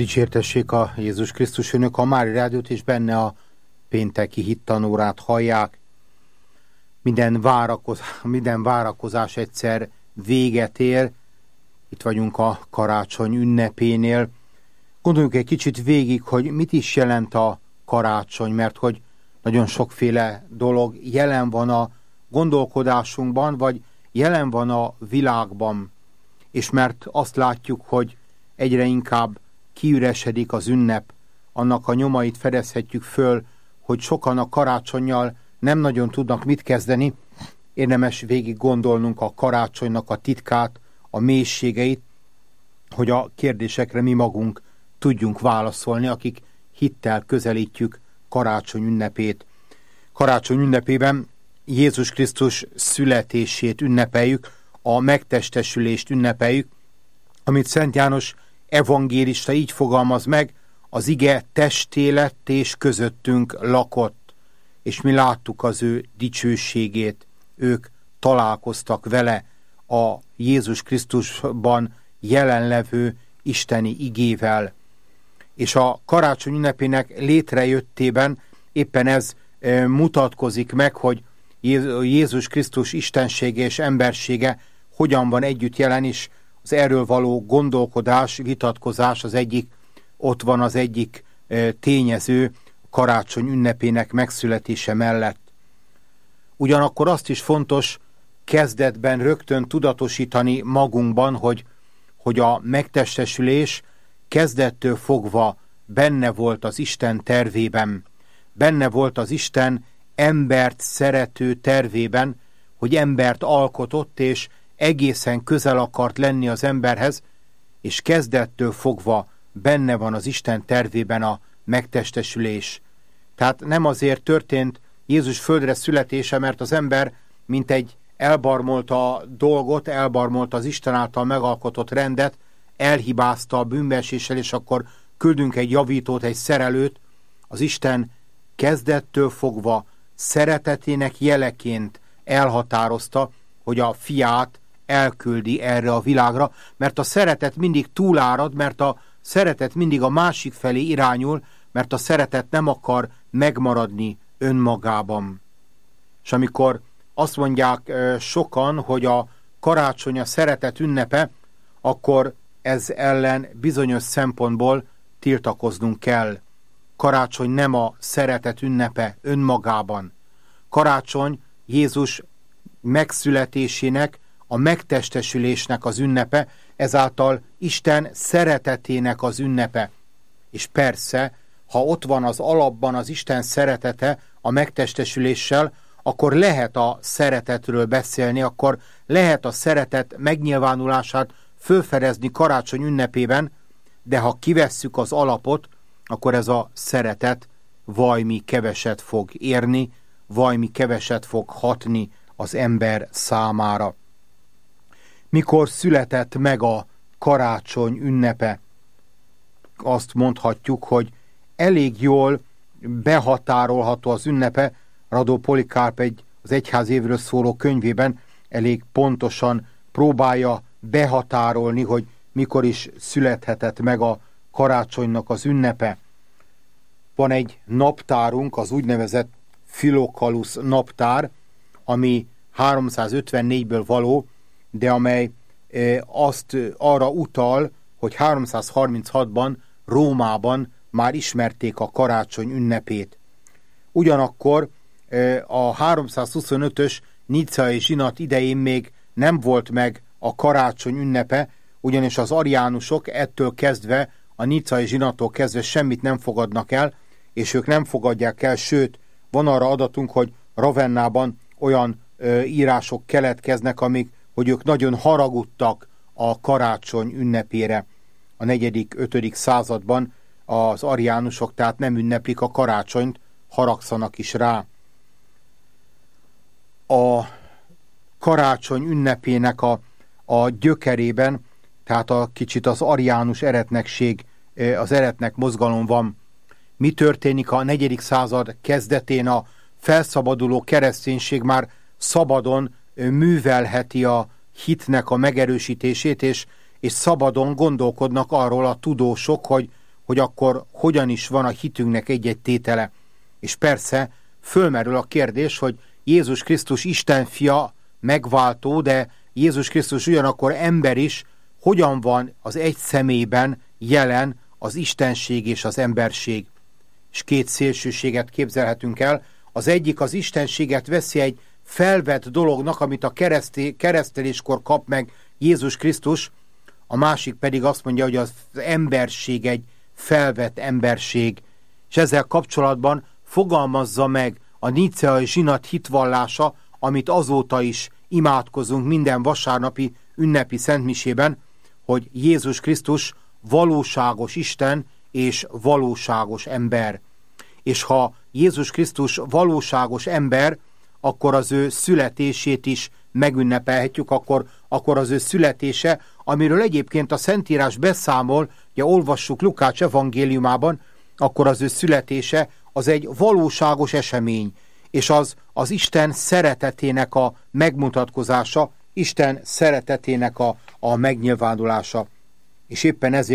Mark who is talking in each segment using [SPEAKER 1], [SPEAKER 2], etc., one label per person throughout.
[SPEAKER 1] Dicsértessék a Jézus Krisztus, önök a Mári Rádiót és benne a pénteki hittanórát hallják. Minden várakozás egyszer véget ér. Itt vagyunk a karácsony ünnepénél. Gondoljunk egy kicsit végig, hogy mit is jelent a karácsony, mert hogy nagyon sokféle dolog jelen van a gondolkodásunkban, vagy jelen van a világban. És mert azt látjuk, hogy egyre inkább kiüresedik az ünnep, annak a nyomait fedezhetjük föl, hogy sokan a karácsonnyal nem nagyon tudnak mit kezdeni. Érdemes végig gondolnunk a karácsonynak a titkát, a mélységeit, hogy a kérdésekre mi magunk tudjunk válaszolni, akik hittel közelítjük karácsony ünnepét. Karácsony ünnepében Jézus Krisztus születését ünnepeljük, a megtestesülést ünnepeljük, amit Szent János evangélista így fogalmaz meg: az ige testé lett és közöttünk lakott, és mi láttuk az ő dicsőségét. Ők találkoztak vele, a Jézus Krisztusban jelenlevő isteni igével. És a karácsony ünnepének létrejöttében éppen ez mutatkozik meg, hogy Jézus Krisztus istensége és embersége hogyan van együtt jelen, és az erről való gondolkodás, vitatkozás ott van az egyik tényező karácsony ünnepének megszületése mellett. Ugyanakkor azt is fontos kezdetben rögtön tudatosítani magunkban, hogy a megtestesülés kezdettől fogva benne volt az Isten tervében, benne volt az Isten embert szerető tervében, hogy embert alkotott, és egészen közel akart lenni az emberhez, és kezdettől fogva benne van az Isten tervében a megtestesülés. Tehát nem azért történt Jézus földre születése, mert az ember mintegy elbarmolta a dolgot, elbarmolta az Isten által megalkotott rendet, elhibázta a bűnbeeséssel, és akkor küldünk egy javítót, egy szerelőt. Az Isten kezdettől fogva szeretetének jeleként elhatározta, hogy a fiát elküldi erre a világra, mert a szeretet mindig túlárad, mert a szeretet mindig a másik felé irányul, mert a szeretet nem akar megmaradni önmagában. És amikor azt mondják sokan, hogy a karácsony a szeretet ünnepe, akkor ez ellen bizonyos szempontból tiltakoznunk kell. Karácsony nem a szeretet ünnepe önmagában. Karácsony Jézus megszületésének, a megtestesülésnek az ünnepe, ezáltal Isten szeretetének az ünnepe. És persze, ha ott van az alapban az Isten szeretete a megtestesüléssel, akkor lehet a szeretetről beszélni, akkor lehet a szeretet megnyilvánulását fölfedezni karácsony ünnepében, de ha kivesszük az alapot, akkor ez a szeretet vajmi keveset fog érni, vajmi keveset fog hatni az ember számára. Mikor született meg a karácsony ünnepe? Azt mondhatjuk, hogy elég jól behatárolható az ünnepe. Radó Polikárp az egyház évről szóló könyvében elég pontosan próbálja behatárolni, hogy mikor is születhetett meg a karácsonynak az ünnepe. Van egy naptárunk, az úgynevezett Filokalusz naptár, ami 354-ből való, de amely arra utal, hogy 336-ban Rómában már ismerték a karácsony ünnepét. Ugyanakkor a 325-ös nicceai zsinat idején még nem volt meg a karácsony ünnepe, ugyanis az ariánusok ettől kezdve, a nicceai zsinattól kezdve semmit nem fogadnak el, és ők nem fogadják el, sőt, van arra adatunk, hogy Ravennában olyan írások keletkeznek, hogy ők nagyon haragudtak a karácsony ünnepére. A 4.-5. században az ariánusok tehát nem ünneplik a karácsonyt, haragszanak is rá. A karácsony ünnepének a gyökerében, tehát kicsit az ariánus eretnekség, az eretnek mozgalom van. Mi történik a 4. század kezdetén? A felszabaduló kereszténység már szabadon művelheti a hitnek a megerősítését, és szabadon gondolkodnak arról a tudósok, hogy akkor hogyan is van a hitünknek egy-egy tétele. És persze fölmerül a kérdés, hogy Jézus Krisztus Isten fia, megváltó, de Jézus Krisztus ugyanakkor ember is, hogyan van az egy személyben jelen az istenség és az emberség. És két szélsőséget képzelhetünk el. Az egyik az istenséget veszi egy felvett dolognak, amit a kereszteléskor kap meg Jézus Krisztus, a másik pedig azt mondja, hogy az emberség egy felvett emberség. És ezzel kapcsolatban fogalmazza meg a níceai zsinat hitvallása, amit azóta is imádkozunk minden vasárnapi ünnepi szentmisében, hogy Jézus Krisztus valóságos Isten és valóságos ember. És ha Jézus Krisztus valóságos ember, akkor az ő születését is megünnepelhetjük, akkor az ő születése, amiről egyébként a Szentírás beszámol, ugye olvassuk Lukács evangéliumában, akkor az ő születése az egy valóságos esemény, és az Isten szeretetének a megmutatkozása, Isten szeretetének a megnyilvánulása. És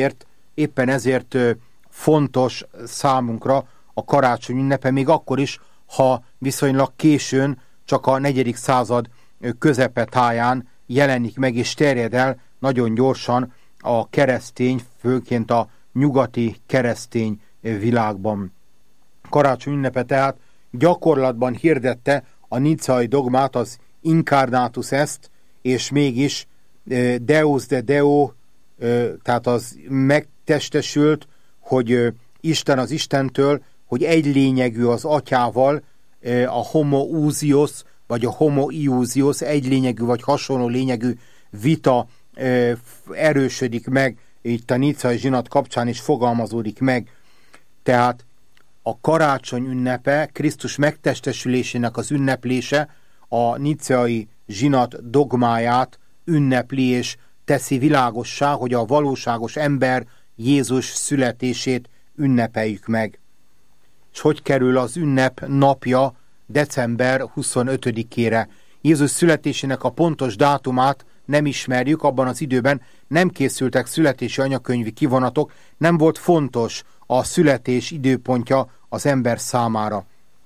[SPEAKER 1] éppen ezért fontos számunkra a karácsony ünnepe, még akkor is, ha viszonylag későn, csak a 4. század közepetáján jelenik meg és terjed el nagyon gyorsan a keresztény, főként a nyugati keresztény világban. Karácsony ünnepe tehát gyakorlatban hirdette a nicai dogmát, az incarnatus est, és mégis Deus de Deo, tehát az megtestesült, hogy Isten az Istentől, hogy egy lényegű az atyával, a homoousios, vagy a homoiousios, egy lényegű vagy hasonló lényegű vita erősödik meg, itt a nicai zsinat kapcsán is fogalmazódik meg. Tehát a karácsony ünnepe, Krisztus megtestesülésének az ünneplése a nicai zsinat dogmáját ünnepli és teszi világossá, hogy a valóságos ember Jézus születését ünnepeljük meg. És hogy kerül az ünnep napja december 25-ére? Jézus születésének a pontos dátumát nem ismerjük, abban az időben nem készültek születési anyakönyvi kivonatok, nem volt fontos a születés időpontja az ember számára.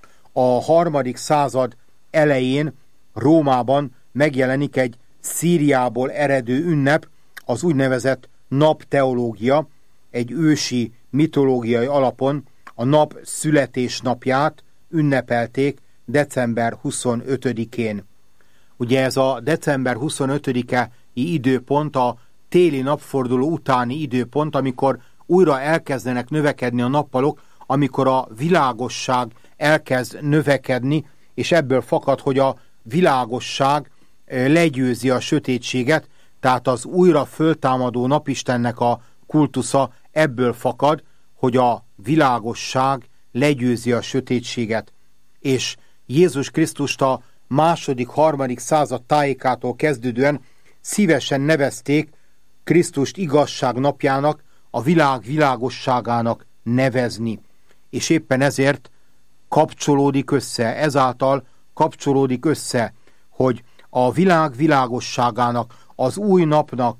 [SPEAKER 1] A 3. század elején Rómában megjelenik egy Szíriából eredő ünnep, az úgynevezett napteológia, egy ősi mitológiai alapon a nap születésnapját ünnepelték december 25-én. Ugye ez a december 25-i időpont a téli napforduló utáni időpont, amikor újra elkezdenek növekedni a nappalok, amikor a világosság elkezd növekedni, és ebből fakad, hogy a világosság legyőzi a sötétséget, tehát az újra föltámadó napistennek a kultusza ebből fakad, hogy a világosság legyőzi a sötétséget. És Jézus Krisztust a 2.-3. század tájékától kezdődően szívesen nevezték Krisztust igazság napjának, a világ világosságának nevezni. És éppen ezért kapcsolódik össze, ezáltal kapcsolódik hogy a világ világosságának, az új napnak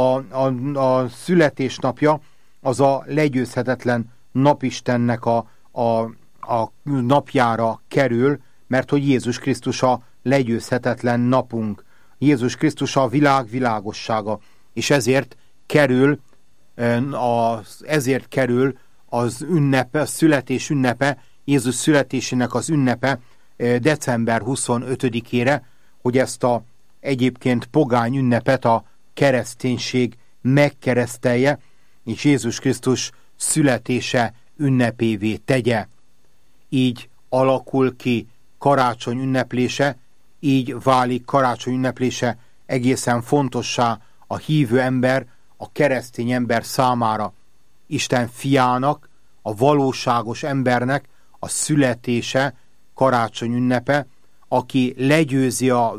[SPEAKER 1] a születésnapja az a legyőzhetetlen napistennek a napjára kerül, mert hogy Jézus Krisztus a legyőzhetetlen napunk. Jézus Krisztus a világ világossága, és ezért kerül az ünnepe, a születés ünnepe, Jézus születésének az ünnepe december 25-ére, hogy ezt a egyébként pogány ünnepet a kereszténység megkeresztelje, és Jézus Krisztus születése ünnepévé tegye. Így alakul ki karácsony ünneplése, így válik karácsony ünneplése egészen fontossá a hívő ember, a keresztény ember számára. Isten fiának, a valóságos embernek a születése karácsony ünnepe, aki legyőzi a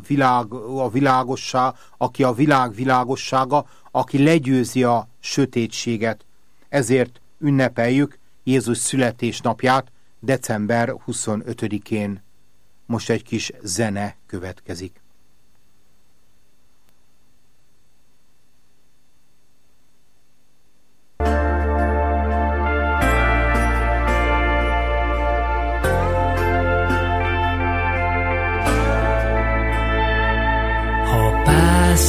[SPEAKER 1] világ világossága, aki legyőzi a sötétséget. Ezért ünnepeljük Jézus születésnapját december 25-én. Most egy kis zene következik.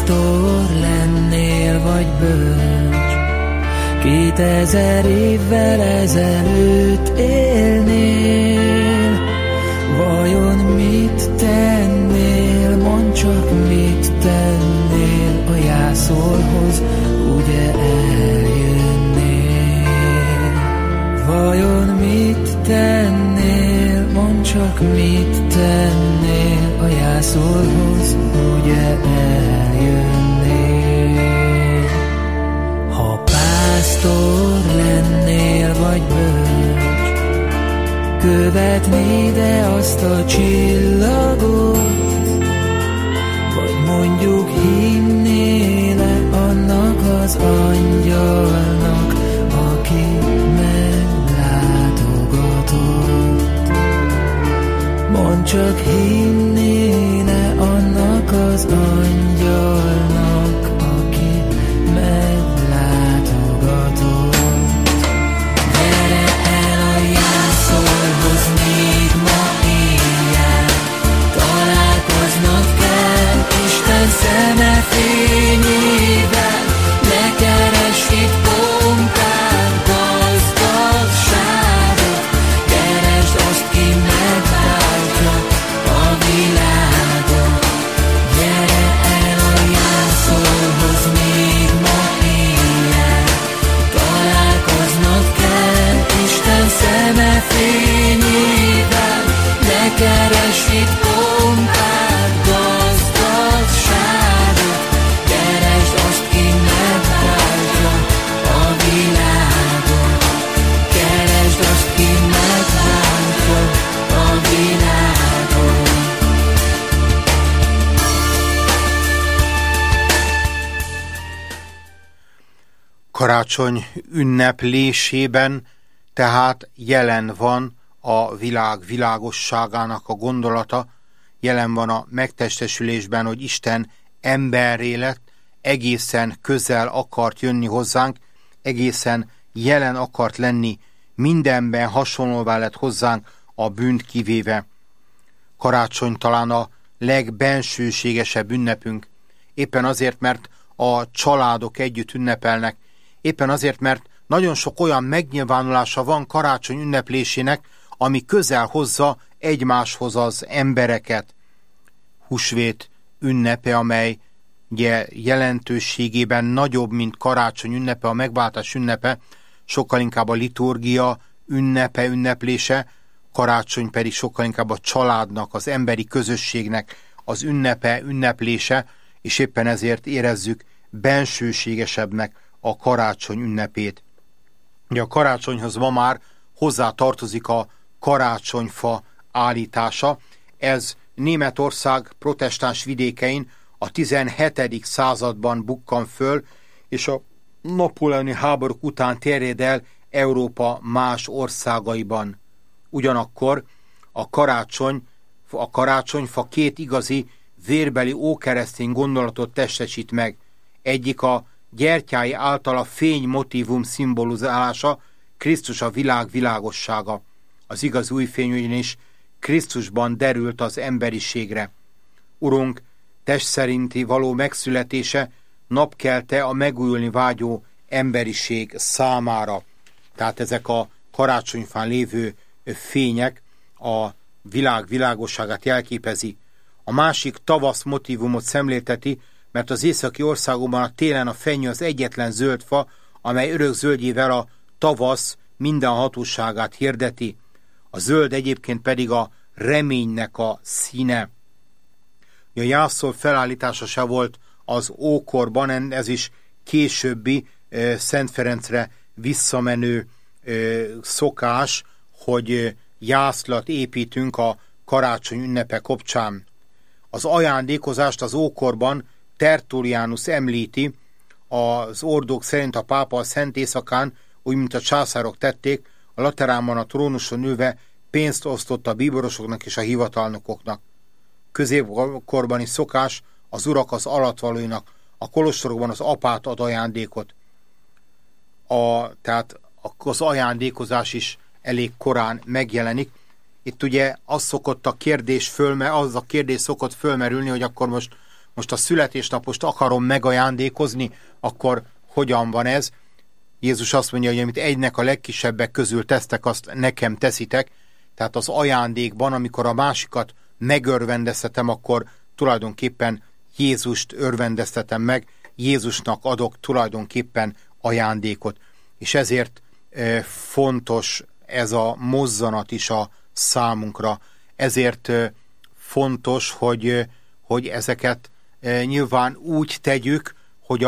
[SPEAKER 2] pásztor lennél, vagy bölcs, 2000 évvel ezelőtt élnél, vajon mit tennél, mondd csak mit tennél, a jászolhoz ugye eljönnél. Vajon mit tennél, mondd csak mit tennél, a jászolhoz ugye eljönnél. Ha pásztor lennél, vagy bölcs, követnéd-e azt a csillagot, vagy mondjuk hinnél-e annak az angyalnak, aki meglátogatott? Mondd csak, hinnél-e annak az angyalnak, aki meglátogatott? Gyere el a jászolhoz még ma éjjel, találkoznod kell Isten szeme fényével. Ne keresd itt pompát, gazdagságot, keresd azt, ki megváltja a világot. Gyere el a jászolhoz még ma éjjel, találkoznod kell Isten szeme fényével. Ne keresd itt pompát, gazdagságot, keresd azt, ki megváltja a világot. Keresd azt, ki megváltja a világot.
[SPEAKER 1] Karácsony ünneplésében tehát jelen van a világ világosságának a gondolata, jelen van a megtestesülésben, hogy Isten emberré lett, egészen közel akart jönni hozzánk, egészen jelen akart lenni, mindenben hasonlóvá lett hozzánk, a bűnt kivéve. Karácsony talán a legbensőségesebb ünnepünk, éppen azért, mert a családok együtt ünnepelnek, éppen azért, mert nagyon sok olyan megnyilvánulása van karácsony ünneplésének, ami közel hozza egymáshoz az embereket. Húsvét ünnepe, amely ugye jelentőségében nagyobb, mint karácsony ünnepe, a megváltás ünnepe, sokkal inkább a liturgia ünnepe, ünneplése, karácsony pedig sokkal inkább a családnak, az emberi közösségnek az ünnepe, ünneplése, és éppen ezért érezzük bensőségesebbnek a karácsony ünnepét. Ugye a karácsonyhoz ma már hozzá tartozik a karácsonyfa állítása. Ez Németország protestáns vidékein a 17. században bukkan föl, és a napóleoni háborúk után terjed el Európa más országaiban. Ugyanakkor a karácsonyfa két igazi vérbeli ókeresztény gondolatot testesít meg. Egyik a gyertyái által a fény motívum szimbolizálása, Krisztus a világ világossága. Az igaz új fény ugyanis Krisztusban derült az emberiségre. Urunk test szerinti való megszületése napkelte a megújulni vágyó emberiség számára. Tehát ezek a karácsonyfán lévő fények a világ világosságát jelképezi. A másik tavasz motívumot szemlélteti, mert az északi országokban a télen a fenyő az egyetlen zöld fa, amely örök zöldjével a tavasz minden hatóságát hirdeti. A zöld egyébként pedig a reménynek a színe. A jászol felállítása se volt az ókorban, ez is későbbi Szent Ferencre visszamenő szokás, hogy jászlat építünk a karácsony ünnepe kapcsán. Az ajándékozást az ókorban Tertullianus említi, az ordók szerint a pápa a szent éjszakán, úgy mint a császárok tették, a Lateránban a trónuson ülve pénzt osztott a bíborosoknak és a hivatalnokoknak. Középkorbani szokás az urak az alattvalóinak, a kolostorokban az apát ad ajándékot. Tehát az ajándékozás is elég korán megjelenik. Itt ugye az a kérdés szokott fölmerülni, hogy akkor most most a születésnapost akarom megajándékozni, akkor hogyan van ez? Jézus azt mondja, hogy amit egynek a legkisebbek közül tesztek, azt nekem teszitek. Tehát az ajándékban, amikor a másikat megörvendeztetem, akkor tulajdonképpen Jézust örvendeztetem meg, Jézusnak adok tulajdonképpen ajándékot. És ezért fontos ez a mozzanat is a számunkra. Ezért fontos, hogy ezeket nyilván úgy tegyük, hogy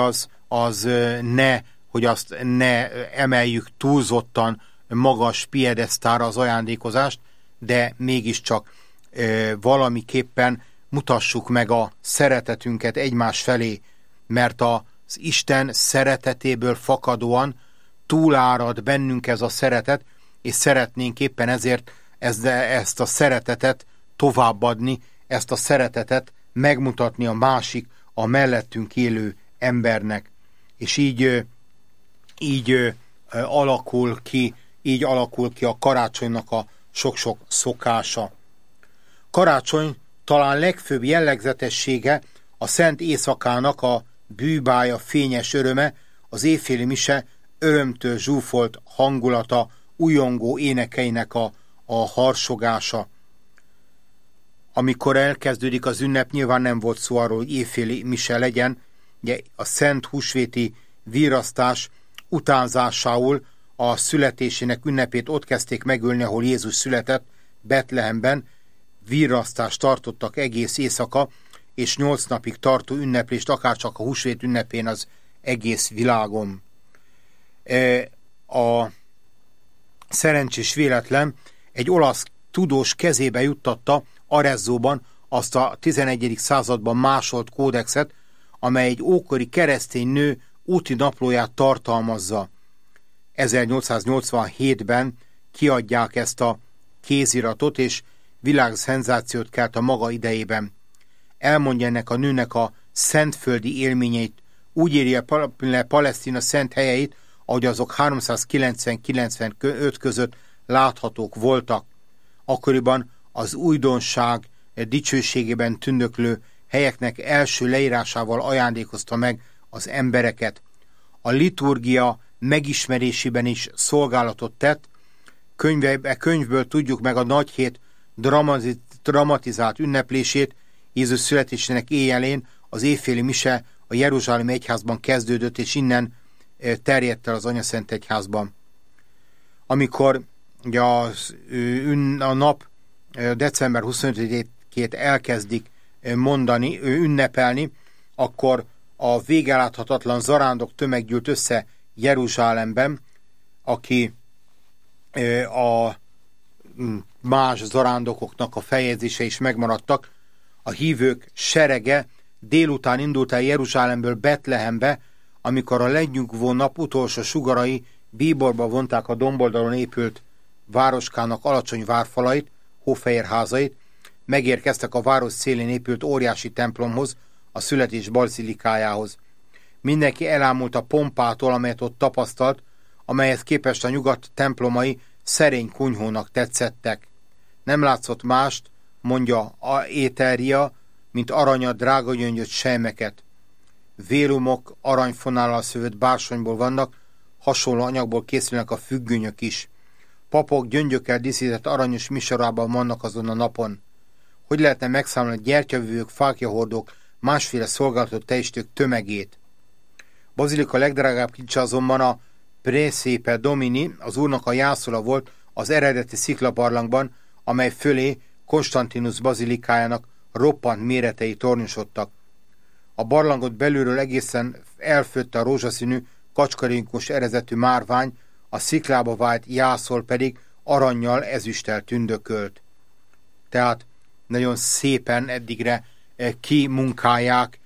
[SPEAKER 1] azt ne emeljük túlzottan magas piedesztára az ajándékozást, de mégiscsak valamiképpen mutassuk meg a szeretetünket egymás felé, mert az Isten szeretetéből fakadóan túlárad bennünk ez a szeretet, és szeretnénk éppen ezért ezt a szeretetet továbbadni, ezt a szeretetet megmutatni a másik, a mellettünk élő embernek. És így alakul ki a karácsonynak a sok-sok szokása. Karácsony talán legfőbb jellegzetessége a szent éjszakának a bűbája, fényes öröme, az éjféli mise örömtől zsúfolt hangulata, újongó énekeinek a harsogása. Amikor elkezdődik az ünnep, nyilván nem volt szó arról, hogy éjféli mise legyen, ugye a szent húsvéti virasztás utánzásául a születésének ünnepét ott kezdték megölni, ahol Jézus született, Betlehemben. Virasztást tartottak egész éjszaka, és 8 napig tartó ünneplést, akárcsak a húsvét ünnepén az egész világon. A szerencsés véletlen egy olasz tudós kezébe juttatta Arezzóban azt a 11. században másolt kódexet, amely egy ókori keresztény nő úti naplóját tartalmazza. 1887-ben kiadják ezt a kéziratot, és világszenzációt kelt a maga idejében. Elmondja ennek a nőnek a szentföldi élményeit, úgy írja le Palesztina szent helyeit, ahogy azok 390-95 között láthatók voltak. Akkoriban az újdonság dicsőségében tündöklő helyeknek első leírásával ajándékozta meg az embereket. A liturgia megismerésében is szolgálatot tett. Könyvből tudjuk meg a nagyhét dramatizált ünneplését. Jézus születésének éjjelén az éjféli mise a jeruzsálemi egyházban kezdődött, és innen terjedt el az Anyaszent Egyházban. Amikor ugye a nap december 25-ét elkezdik mondani, ünnepelni, akkor a végeláthatatlan zarándok tömeg gyűlt össze Jeruzsálemben, aki a más zarándokoknak a feljegyzése is megmaradtak. A hívők serege délután indult el Jeruzsálemből Betlehembe, amikor a lenyugvó nap utolsó sugarai bíborba vonták a domboldalon épült városkának alacsony várfalait, hófehérházait, megérkeztek a város szélén épült óriási templomhoz, a születés bazilikájához. Mindenki elámult a pompától, amelyet ott tapasztalt, amelyhez képest a nyugat templomai szerény kunyhónak tetszettek. Nem látszott mást, mondja a Éteria, mint aranyat, drága gyöngyöt, sejmeket. Vélumok aranyfonállal szövött bársonyból vannak, hasonló anyagból készülnek a függönyök is. Papok gyöngyökkel díszített aranyos misorában vannak azon a napon. Hogy lehetne megszámolni a gyertyavívők, fáklyahordók, másféle szolgálatot teljesítők tömegét? Bazilika legdrágább kincse azonban a Praesepe Domini, az úrnak a jászola volt az eredeti sziklabarlangban, amely fölé Konstantinus bazilikájának roppant méretei tornyosodtak. A barlangot belülről egészen elfötte a rózsaszínű, kacskarinkos erezetű márvány, a sziklába vált jászol pedig arannyal, ezüsttel tündökölt. Tehát nagyon szépen eddigre kimunkálják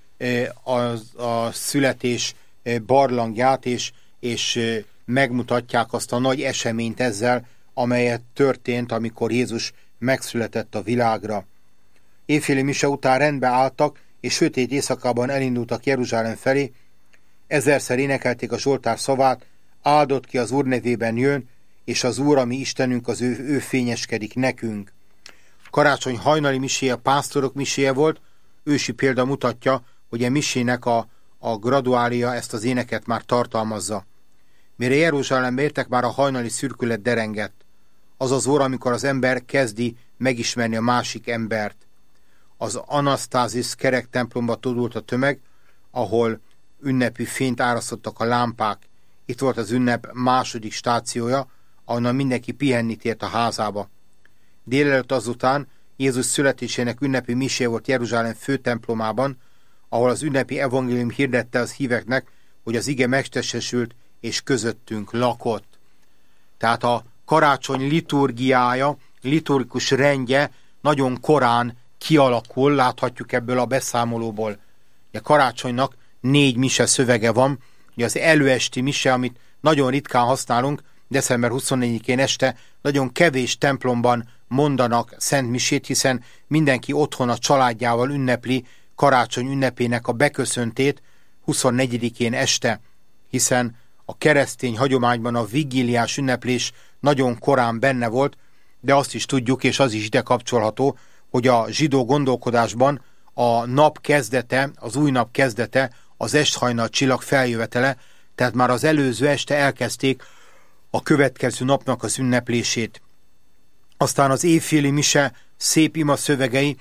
[SPEAKER 1] a születés barlangját, és megmutatják azt a nagy eseményt ezzel, amelyet történt, amikor Jézus megszületett a világra. Éjféli mise után rendbe álltak, és sötét éjszakában elindultak Jeruzsálem felé, ezerszer énekelték a Zsoltár szavát, áldott ki az Úr nevében jön, és az Úr, ami Istenünk, az ő fényeskedik nekünk. Karácsony hajnali miséje pásztorok miséje volt, ősi példa mutatja, hogy a misének a graduália ezt az éneket már tartalmazza. Mire Jeruzsálembe értek, már a hajnali szürkület derengett. Az az óra, amikor az ember kezdi megismerni a másik embert. Az Anasztázis kerek templomba todult a tömeg, ahol ünnepi fényt árasztottak a lámpák. Itt volt az ünnep második stációja, ahonnan mindenki pihenni tért a házába. Délelőtt azután Jézus születésének ünnepi misé volt Jeruzsálem főtemplomában, ahol az ünnepi evangélium hirdette az híveknek, hogy az ige megtestesült és közöttünk lakott. Tehát a karácsony liturgiája, liturgikus rendje nagyon korán kialakul, láthatjuk ebből a beszámolóból. A karácsonynak 4 mise szövege van, ugye az előesti mise, amit nagyon ritkán használunk, december 24-én este nagyon kevés templomban mondanak szent misét, hiszen mindenki otthon a családjával ünnepli karácsony ünnepének a beköszöntét 24-én este, hiszen a keresztény hagyományban a vigíliás ünneplés nagyon korán benne volt, de azt is tudjuk, és az is ide kapcsolható, hogy a zsidó gondolkodásban a nap kezdete, az új nap kezdete, az esthajnal csillag feljövetele, tehát már az előző este elkezdték a következő napnak az ünneplését. Aztán az éjféli mise szép ima szövegei,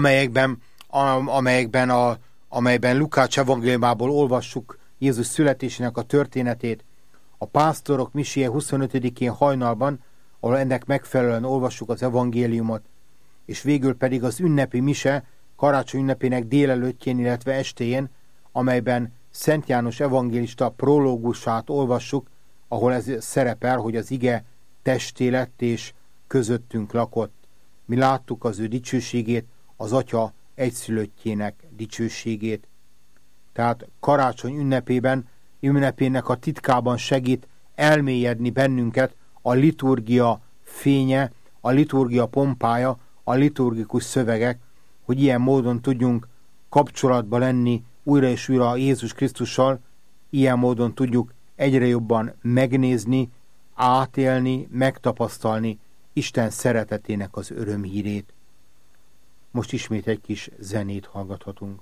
[SPEAKER 1] amelyben Lukács evangéliumából olvassuk Jézus születésének a történetét. A pásztorok miséje 25-én hajnalban, ahol ennek megfelelően olvassuk az evangéliumot, és végül pedig az ünnepi mise karácsony ünnepének délelőttjén, illetve estéjén, amelyben Szent János evangélista prológusát olvassuk, ahol ez szerepel, hogy az ige testé lett és közöttünk lakott. Mi láttuk az ő dicsőségét, az Atya egyszülöttjének dicsőségét. Tehát karácsony ünnepének a titkában segít elmélyedni bennünket a liturgia fénye, a liturgia pompája, a liturgikus szövegek, hogy ilyen módon tudjunk kapcsolatba lenni újra és újra Jézus Krisztussal, ilyen módon tudjuk egyre jobban megnézni, átélni, megtapasztalni Isten szeretetének az örömhírét. Most ismét egy kis zenét hallgathatunk.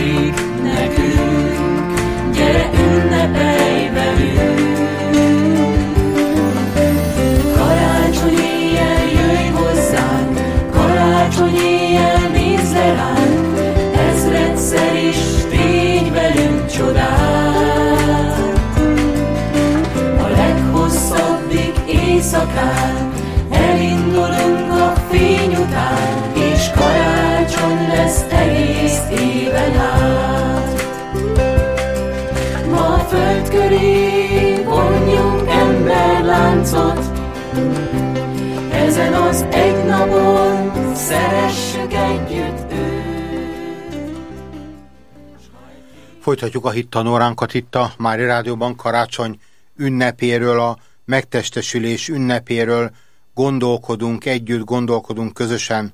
[SPEAKER 2] Nekünk, gyere ünnepelj velünk!
[SPEAKER 1] Folytatjuk a hittanóránkat itt a Mária Rádióban. Karácsony ünnepéről, a megtestesülés ünnepéről gondolkodunk, együtt gondolkodunk közösen.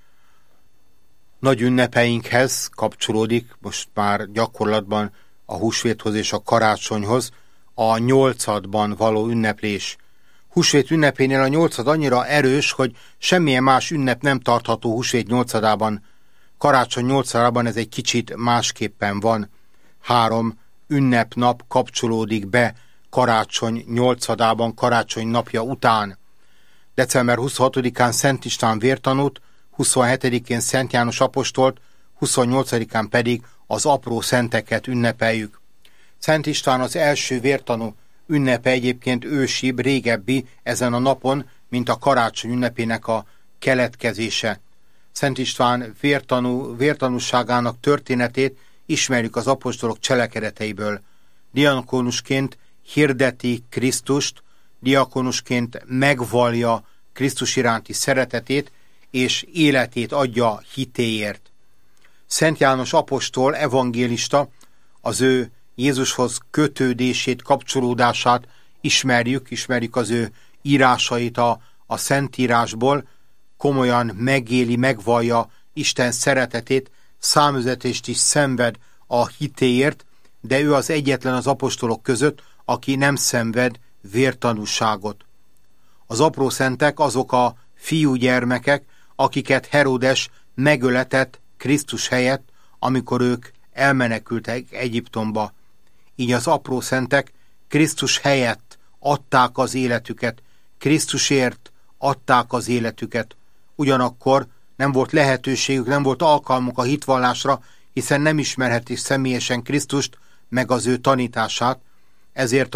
[SPEAKER 1] Nagy ünnepeinkhez kapcsolódik most már gyakorlatban a húsvéthoz és a karácsonyhoz a nyolcadban való ünneplés. Húsvét ünnepénél a nyolcad annyira erős, hogy semmilyen más ünnep nem tartható húsvét nyolcadában. Karácsony nyolcadában ez egy kicsit másképpen van. 3 ünnepnap kapcsolódik be karácsony nyolcadában, karácsony napja után. December 26-án Szent István vértanút, 27-én Szent János apostolt, 28-án pedig az apró szenteket ünnepeljük. Szent István az első vértanú ünnepe egyébként ősibb, régebbi ezen a napon, mint a karácsony ünnepének a keletkezése. Szent István vértanúságának történetét ismerjük az apostolok cselekedeteiből. Diakonusként hirdeti Krisztust, diakonusként megvallja Krisztus iránti szeretetét, és életét adja hitéért. Szent János apostol, evangélista, az ő Jézushoz kötődését, kapcsolódását ismerjük az ő írásait a Szentírásból, komolyan megéli, megvallja Isten szeretetét, számüzetést is szenved a hitéért, de ő az egyetlen az apostolok között, aki nem szenved vértanúságot. Az apró szentek azok a fiúgyermekek, akiket Heródes megöletett Krisztus helyett, amikor ők elmenekültek Egyiptomba. Így az apró szentek Krisztus helyett adták az életüket, Krisztusért adták az életüket. Ugyanakkor nem volt lehetőségük, nem volt alkalmuk a hitvallásra, hiszen nem ismerhetik személyesen Krisztust, meg az ő tanítását, ezért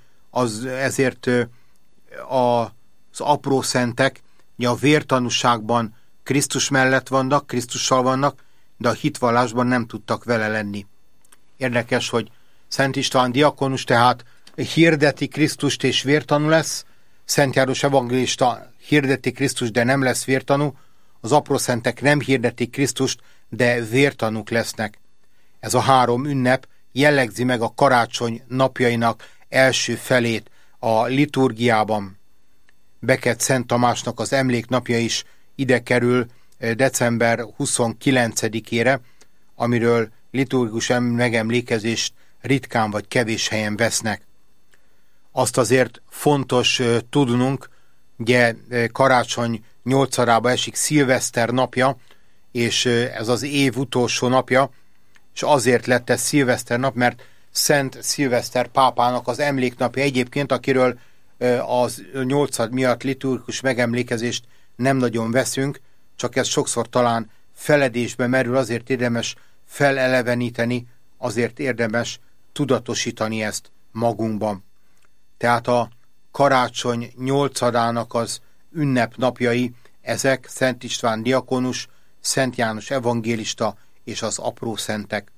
[SPEAKER 1] az apró szentek a vértanúságban Krisztus mellett vannak, Krisztussal vannak, de a hitvallásban nem tudtak vele lenni. Érdekes, hogy Szent István diakonus tehát hirdeti Krisztust és vértanú lesz, Szent János evangélista hirdeti Krisztust, de nem lesz vértanú, az apró szentek nem hirdetik Krisztust, de vértanúk lesznek. Ez a 3 ünnep jellegzi meg a karácsony napjainak első felét a liturgiában. Bekett Szent Tamásnak az emléknapja is ide kerül december 29-ére, amiről liturgikus megemlékezést ritkán vagy kevés helyen vesznek. Azt azért fontos tudnunk, ugye karácsony 8-ába esik szilveszter napja, és ez az év utolsó napja, és azért lett ez szilveszter nap, mert Szent Szilveszter pápának az emléknapja egyébként, akiről az 8 miatt liturgikus megemlékezést nem nagyon veszünk, csak ez sokszor talán feledésbe merül, azért érdemes feleleveníteni, azért érdemes tudatosítani ezt magunkban. Tehát a karácsony 8-ának az ünnepnapjai, ezek Szent István diakonus, Szent János evangélista és az apró szentek.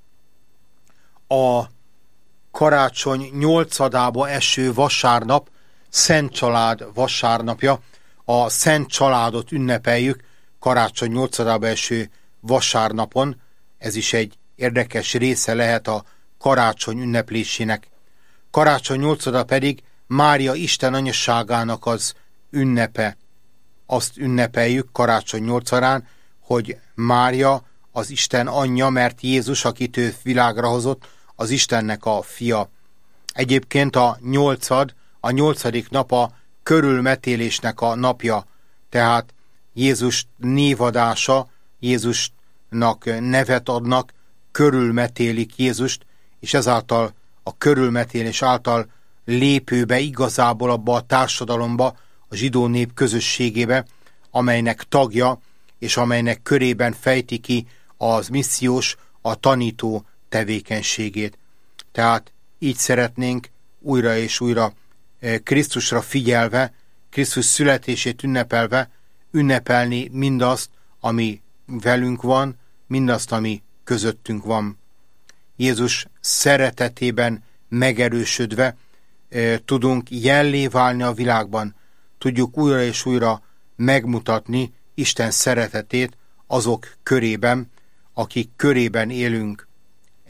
[SPEAKER 1] A karácsony 8-ába eső vasárnap Szent Család vasárnapja, a Szent Családot ünnepeljük karácsony 8-ába eső vasárnapon, ez is egy érdekes része lehet a karácsony ünneplésének. Karácsony 8-a pedig Mária Isten anyasságának az ünnepe. Azt ünnepeljük karácsony 8-án, hogy Mária az Isten anyja, mert Jézus, akit ő világra hozott, az Istennek a fia. Egyébként a 8. nap a körülmetélésnek a napja, tehát Jézus névadása, Jézusnak nevet adnak, körülmetélik Jézust, és ezáltal a körülmetélés által lépőbe igazából abba a társadalomba, a zsidó nép közösségébe, amelynek tagja, és amelynek körében fejti ki az missziós, a tanító tevékenységét. Tehát így szeretnénk újra és újra Krisztusra figyelve, Krisztus születését ünnepelve, ünnepelni mindazt, ami velünk van, mindazt, ami közöttünk van. Jézus szeretetében megerősödve tudunk jellé válni a világban, tudjuk újra és újra megmutatni Isten szeretetét azok körében, akik körében élünk.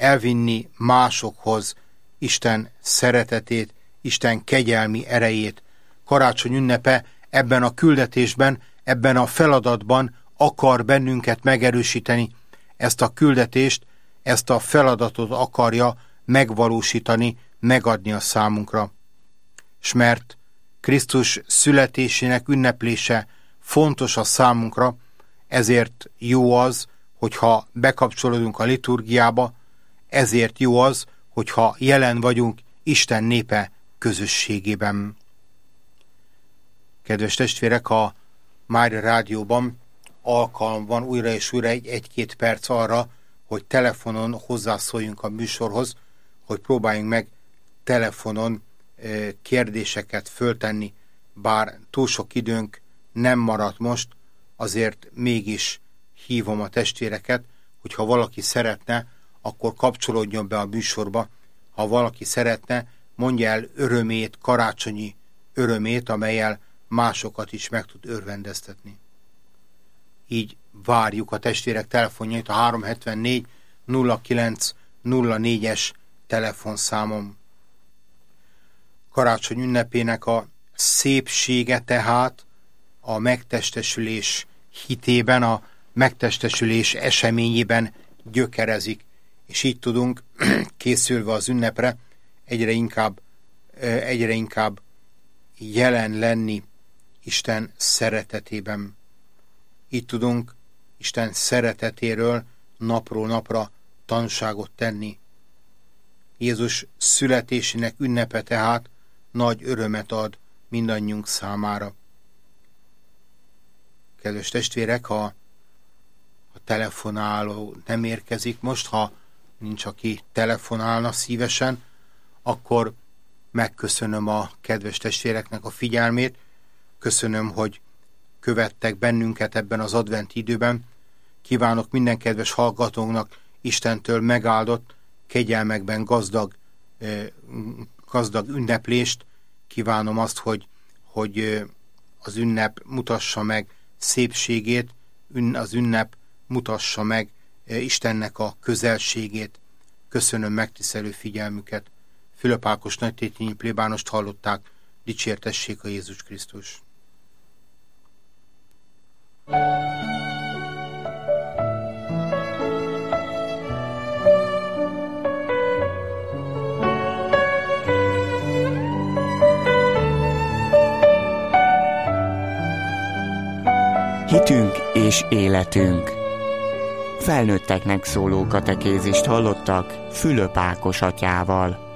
[SPEAKER 1] elvinni másokhoz Isten szeretetét, Isten kegyelmi erejét. Karácsony ünnepe ebben a küldetésben, ebben a feladatban akar bennünket megerősíteni. Ezt a küldetést, ezt a feladatot akarja megvalósítani, megadni a számunkra. S mert Krisztus születésének ünneplése fontos a számunkra, ezért jó az, hogyha bekapcsolódunk a liturgiába, ezért jó az, hogyha jelen vagyunk Isten népe közösségében. Kedves testvérek, a Mária Rádióban alkalom van újra és újra egy-két perc arra, hogy telefonon hozzászóljunk a műsorhoz, hogy próbáljunk meg telefonon kérdéseket föltenni, bár túl sok időnk nem maradt most, azért mégis hívom a testvéreket, hogyha valaki szeretne, akkor kapcsolódjon be a műsorba. Ha valaki szeretne, mondja el örömét, karácsonyi örömét, amellyel másokat is meg tud örvendeztetni. Így várjuk a testvérek telefonjait a 374 09 04-es telefonszámom. Karácsony ünnepének a szépsége tehát a megtestesülés hitében, a megtestesülés eseményében gyökerezik, és így tudunk készülve az ünnepre egyre inkább jelen lenni Isten szeretetében. Így tudunk Isten szeretetéről napról napra tanúságot tenni. Jézus születésének ünnepe tehát nagy örömet ad mindannyiunk számára. Kedves testvérek, ha a telefonáló nem érkezik most, ha nincs, aki telefonálna szívesen, akkor megköszönöm a kedves testvéreknek a figyelmét, köszönöm, hogy követtek bennünket ebben az adventi időben. Kívánok minden kedves hallgatónknak Istentől megáldott, kegyelmekben gazdag ünneplést. Kívánom azt, hogy az ünnep mutassa meg szépségét, az ünnep mutassa meg Istennek a közelségét. Köszönöm megtisztelő figyelmüket. Fülöp Ákos nagytétényi plébánost hallották, dicsértessék a Jézus Krisztus.
[SPEAKER 3] Hitünk és életünk. Felnőtteknek szóló katekézist hallottak Fülöp Ákos atyával.